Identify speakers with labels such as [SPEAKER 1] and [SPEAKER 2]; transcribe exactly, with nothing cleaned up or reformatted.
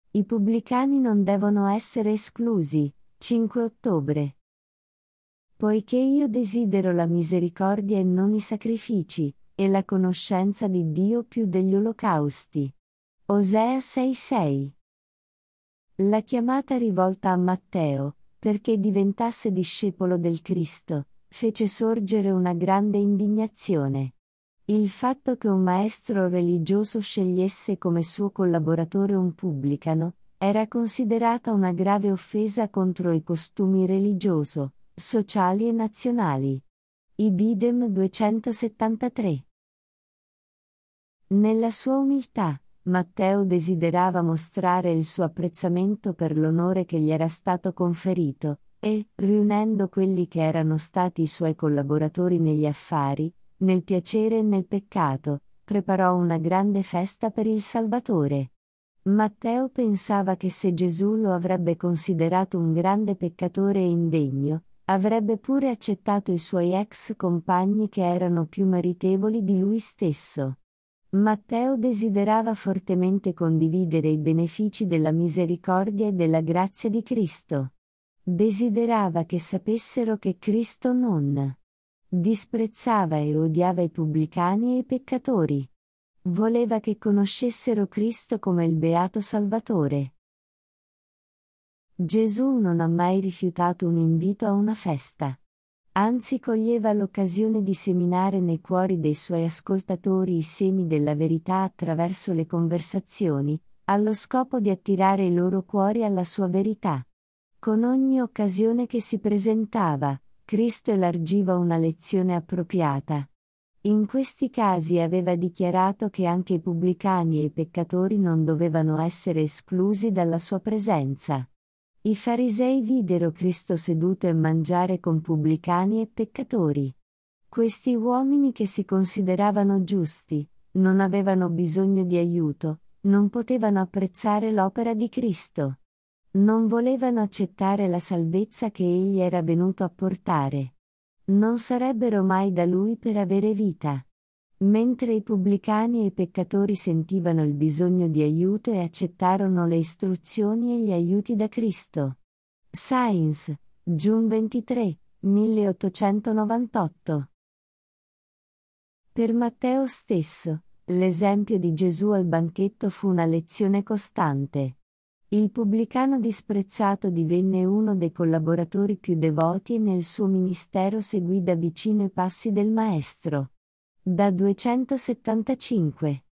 [SPEAKER 1] I pubblicani non devono essere esclusi. cinque ottobre. Poiché io desidero la misericordia e non i sacrifici, e la conoscenza di Dio più degli olocausti. Osea sei sei. La chiamata rivolta a Matteo, perché diventasse discepolo del Cristo, fece sorgere una grande indignazione. Il fatto che un maestro religioso scegliesse come suo collaboratore un pubblicano, era considerata una grave offesa contro i costumi religioso, sociali e nazionali. Ibidem duecentosettantatré. Nella sua umiltà, Matteo desiderava mostrare il suo apprezzamento per l'onore che gli era stato conferito, e, riunendo quelli che erano stati i suoi collaboratori negli affari, nel piacere e nel peccato, preparò una grande festa per il Salvatore. Matteo pensava che se Gesù lo avrebbe considerato un grande peccatore e indegno, avrebbe pure accettato i suoi ex compagni che erano più meritevoli di lui stesso. Matteo desiderava fortemente condividere i benefici della misericordia e della grazia di Cristo. Desiderava che sapessero che Cristo non disprezzava e odiava i pubblicani e i peccatori. Voleva che conoscessero Cristo come il beato Salvatore. Gesù non ha mai rifiutato un invito a una festa. Anzi, coglieva l'occasione di seminare nei cuori dei suoi ascoltatori i semi della verità attraverso le conversazioni, allo scopo di attirare i loro cuori alla sua verità. Con ogni occasione che si presentava, Cristo elargiva una lezione appropriata. In questi casi aveva dichiarato che anche i pubblicani e i peccatori non dovevano essere esclusi dalla sua presenza. I farisei videro Cristo seduto e mangiare con pubblicani e peccatori. Questi uomini che si consideravano giusti, non avevano bisogno di aiuto, non potevano apprezzare l'opera di Cristo. Non volevano accettare la salvezza che egli era venuto a portare. Non sarebbero mai da lui per avere vita. Mentre i pubblicani e i peccatori sentivano il bisogno di aiuto e accettarono le istruzioni e gli aiuti da Cristo. Sainz, Giun ventitré, milleottocentonovantotto. Per Matteo stesso, l'esempio di Gesù al banchetto fu una lezione costante. Il pubblicano disprezzato divenne uno dei collaboratori più devoti e nel suo ministero seguì da vicino i passi del Maestro. Da duecentosettantacinque.